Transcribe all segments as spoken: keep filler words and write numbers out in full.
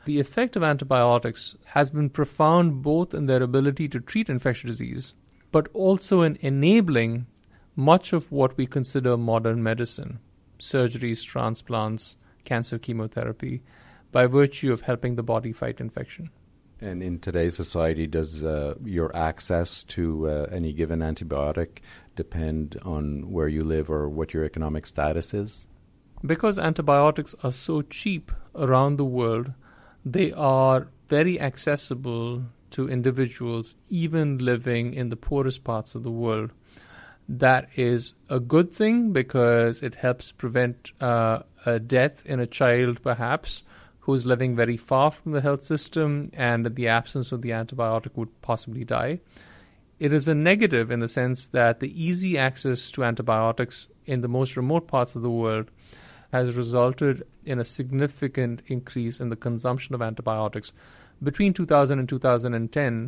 The effect of antibiotics has been profound both in their ability to treat infectious disease, but also in enabling much of what we consider modern medicine, surgeries, transplants, cancer chemotherapy, by virtue of helping the body fight infection. And in today's society, does uh, your access to uh, any given antibiotic depend on where you live or what your economic status is? Because antibiotics are so cheap around the world, they are very accessible to individuals, even living in the poorest parts of the world. That is a good thing because it helps prevent uh, a death in a child, perhaps, who's living very far from the health system and in the absence of the antibiotic would possibly die. It is a negative in the sense that the easy access to antibiotics in the most remote parts of the world has resulted in a significant increase in the consumption of antibiotics. Between two thousand and two thousand ten,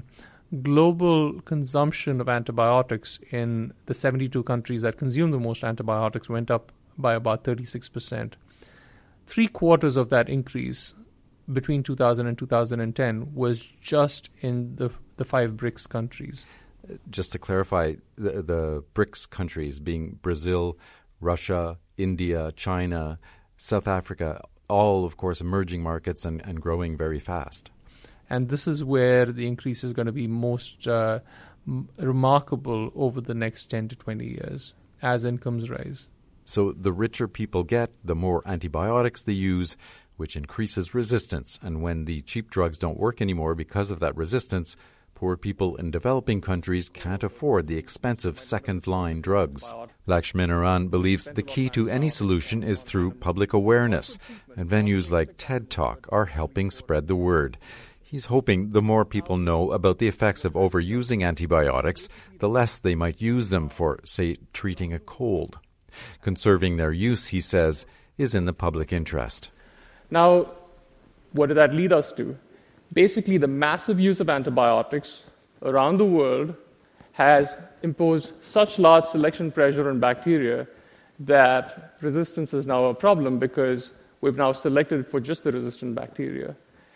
global consumption of antibiotics in the seventy-two countries that consume the most antibiotics went up by about thirty-six percent. Three quarters of that increase between two thousand and two thousand ten was just in the the five BRICS countries. Just to clarify, the, the BRICS countries being Brazil, Russia, India, China, South Africa, all, of course, emerging markets and, and growing very fast. And this is where the increase is going to be most uh, m- remarkable over the next ten to twenty years as incomes rise. So the richer people get, the more antibiotics they use, which increases resistance. And when the cheap drugs don't work anymore because of that resistance, poor people in developing countries can't afford the expensive second-line drugs. Lakshminarayan believes the key to any solution is through public awareness, and venues like TED Talk are helping spread the word. He's hoping the more people know about the effects of overusing antibiotics, the less they might use them for, say, treating a cold. Conserving their use, he says, is in the public interest. Now, what did that lead us to? Basically, the massive use of antibiotics around the world has imposed such large selection pressure on bacteria that resistance is now a problem because we've now selected for just the resistant bacteria.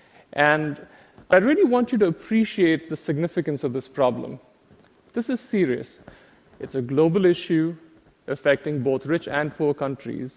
And I really want you to appreciate the significance of this problem. This is serious. It's a global issue affecting both rich and poor countries.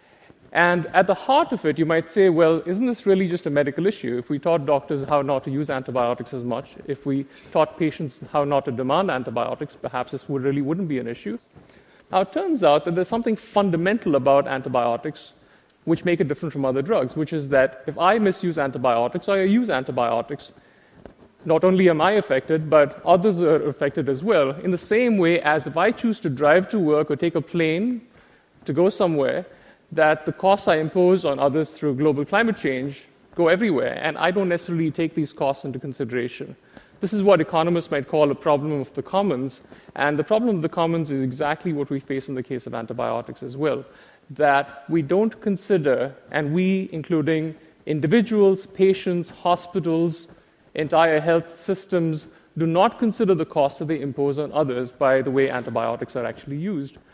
And at the heart of it, you might say, well, isn't this really just a medical issue? If we taught doctors how not to use antibiotics as much, if we taught patients how not to demand antibiotics, perhaps this would really wouldn't be an issue. Now, it turns out that there's something fundamental about antibiotics which make it different from other drugs, which is that if I misuse antibiotics or I use antibiotics, not only am I affected, but others are affected as well, in the same way as if I choose to drive to work or take a plane to go somewhere, that the costs I impose on others through global climate change go everywhere, and I don't necessarily take these costs into consideration. This is what economists might call a problem of the commons, and the problem of the commons is exactly what we face in the case of antibiotics as well, that we don't consider, and we, including individuals, patients, hospitals, entire health systems, do not consider the costs that they impose on others by the way antibiotics are actually used.